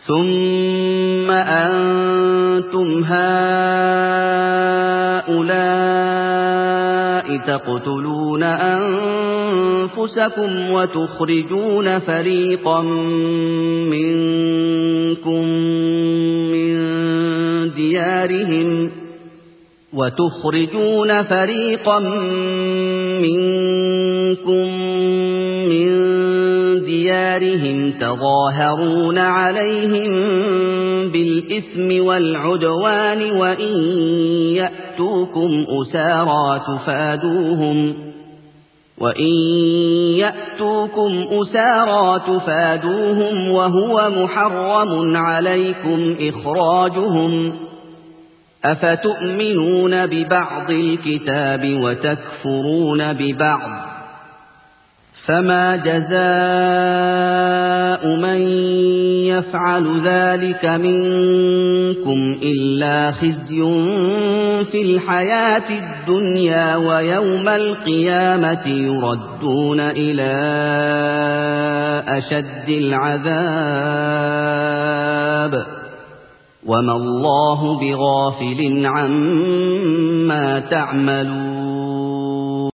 ثم أنتم هؤلاء تقتلون أنفسكم وتخرجون فريقا منكم من ديارهم تظاهرون عليهم بالإثم والعدوان وإن يأتوكم أسارى تفادوهم وهو محرم عليكم إخراجهم أفتؤمنون ببعض الكتاب وتكفرون ببعض فما جزاء من يفعل ذلك منكم إلا خزي في الحياة الدنيا ويوم القيامة يردون إلى أشد العذاب وما الله بغافل عما تعملون